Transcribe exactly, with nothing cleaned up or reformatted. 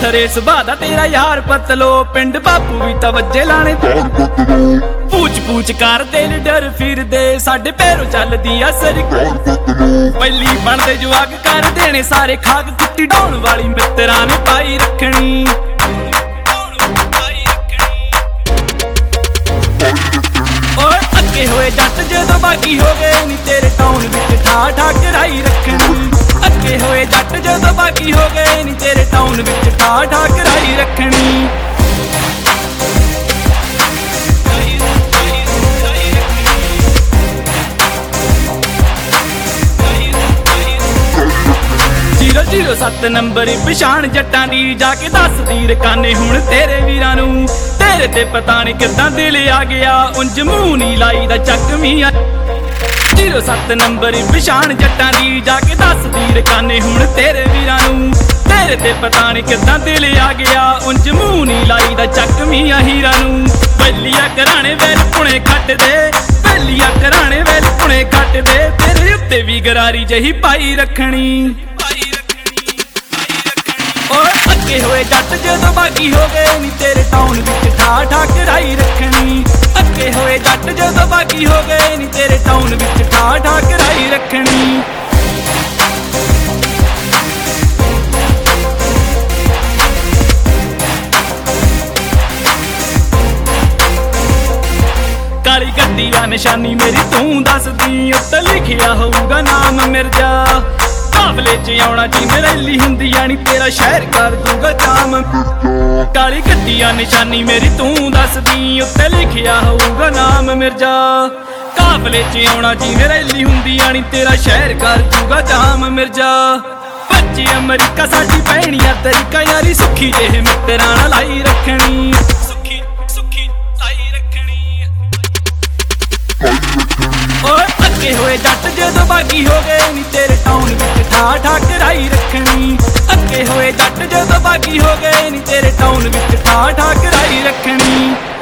ਹਰੇ ਸੁਭਾਅ ਦਾ ਤੇਰਾ ਯਾਰ ਪਤਲੋ ਪਿੰਡ ਬਾਪੂ ਵੀ ਤਾਂ ਵੱਜੇ ਲਾਣੇ ਪੂਛ ਪੂਛ ਕਰਦੇ ਨੇ ਡਰ ਫਿਰਦੇ ਸਾਡੇ ਪੈਰੋਂ ਚੱਲਦੀ ਆ ਸਰਕਾਰ ਪਹਿਲੀ ਬਣਦੇ ਜਵਾਕ ਕਰ ਦੇਣੇ ਸਾਰੇ ਖਾਕ ਕੁੱਤੀ ਡਾਉਣ ਵਾਲੀ ਮਿੱਤਰਾਂ ਨੇ ਪਾਈ ਰੱਖਣੀ ਓਏ ਅੱਗੇ ਹੋਏ ਜੱਟ ਜਦੋਂ ਬਾਗੀ ਹੋ ਗਏ ਨੀ ਤੇਰੇ ਟਾਉਨ ਵਿੱਚ ਠਾ ਠਾ ਕਰਾਈ ਰੱਖਣੀ ਅੱਗੇ ਹੋਏ ਜੱਟ ਜਦੋਂ ਬਾਗੀ ਹੋ ਗਏ ਨੀ ਤੇਰੇ ਟਾਉਨ ਵਿੱਚ ਠਾ ਠਾ ਕਰਾਈ ਰੱਖਣੀ ਜ਼ੀਰੋ ਜ਼ੀਰੋ ਸੱਤ ਨੰਬਰ ਪਛਾਣ ਜੱਟਾਂ ਦੀ ਜਾ ਕੇ ਦੱਸਦੀ ਰਕਾਨੇ ਹੁਣ ਤੇਰੇ ਵੀਰਾਂ ਨੂੰ ਤੇਰੇ ਤੇ ਪਤਾ ਨੀ ਕਿੱਦਾਂ ਦਿਲ ਆ ਗਿਆ ਉਂਝ ਮੂੰਹ ਨੀ ਲਾਈ ਦਾ ਚੱਕਵੀਂ ਜ਼ੀਰੋ ਸੱਤ ਨੰਬਰ ਪਛਾਣ ਜੱਟਾਂ ਦੀ ਜਾ ਕੇ ਦੱਸਦੀ ਰਕਾਨੇ ਹੁਣ ਤੇਰੇ ਵੀਰਾਂ ਨੂੰ ਤੇਰੇ ਤੇ ਪਤਾ ਨੀ ਕਿੱਦਾਂ ਦਿਲ ਆ ਗਿਆ ਉਂਝ ਮੂੰਹ ਨੀ ਲਾਈ ਦਾ ਚੱਕਵੀਂ ਹੀਰਾਂ ਨੂੰ ਬੱਲੀਆਂ ਘਰਾਣੇ ਵੇਲ ਪੁਣੇ ਖੱਟਦੇ ਬੱਲੀਆਂ ਘਰਾਣੇ ਵੇਲ ਪੁਣੇ ਖੱਟਦੇ ਤੇਰੇ ਉੱਤੇ ਵੀ ਗਰਾਰੀ ਜਹੀ ਪਾਈ ਰੱਖਣੀ ਓਏ ਅੱਗੇ ਹੋਏ ਜੱਟ ਜਦੋਂ ਬਾਗੀ ਹੋ ਗਏ ਨੀ ਤੇਰੇ ਟਾਉਨ ਵਿੱਚ ਠਾ ਠਾ ਕਰਾਈ ਰੱਖਣੀ ਅੱਗੇ ਹੋਏ ਜੱਟ ਜਦੋਂ ਬਾਗੀ ਹੋ ਗਏ ਨੀ ਤੇਰੇ ਟਾਉਨ ਵਿੱਚ ਠਾ ਠਾ ਕਰਾਈ ਰੱਖਣੀ ਕਾਲੀ ਗੱਡੀ ਆ ਨਿਸ਼ਾਨੀ ਮੇਰੀ ਤੂੰ ਦੱਸਦੀ ਉੱਤੇ ਲਿਖਿਆ ਹੋਊਗਾ ਨਾਮ ਮਿਰਜ਼ਾ ਕਾਬਲੇ ਚ ਆਉਣਾ ਜੀ ਮੇਰੇਲੀ ਹੁੰਦੀ ਆਣੀ ਤੇਰਾ ਸ਼ਹਿਰ ਕਰ ਦੂਗਾ ਜਾਮ ਕਾਲੀ ਗੱਡੀ ਆ ਨਿਸ਼ਾਨੀ ਮੇਰੀ ਤੂੰ ਦੱਸਦੀ ਉੱਤੇ ਲਿਖਿਆ ਹੋਊਗਾ ਨਾਮ ਮਿਰਜ਼ਾ ਕਾਬਲੇ ਚ ਆਉਣਾ ਜੀ ਮੇਰੇਲੀ ਹੁੰਦੀ ਆਣੀ ਤੇਰਾ ਸ਼ਹਿਰ ਕਰ ਦੂਗਾ ਜਾਮ ਮਿਰਜ਼ਾ ਬੱਚੇ ਅਮਰੀਕਾ ਸਾਡੀ ਭੈਣੀਆਂ ਤਰੀਕਾ ਯਾਰੀ ਸੁੱਖੀ ਜਿਹੇ ਮਿੱਤਰਾਂ ਨਾਲ ਲਾਈ ਰੱਖਣੀ ਸੁੱਖੀ ਸੁੱਖੀ ਲਾਈ ਰੱਖਣੀ ਓਏ ਅੱਗੇ ਹੋਏ ਜੱਟ ਜਦੋਂ ਬਾਗੀ ਹੋ ਗਏ ਨੀ ਤੇਰੇ ਟਾਉਨ ਵਿੱਚ ਠਾ ਠਾ ਕਰਾਈ ਰੱਖਣੀ ਅੱਗੇ ਹੋਏ ਜੱਟ ਜਦੋਂ ਬਾਗੀ ਹੋ ਗਏ ਨੀ ਤੇਰੇ ਟਾਉਨ ਵਿੱਚ ਠਾ ਠਾ ਕਰਾਈ ਰੱਖਣੀ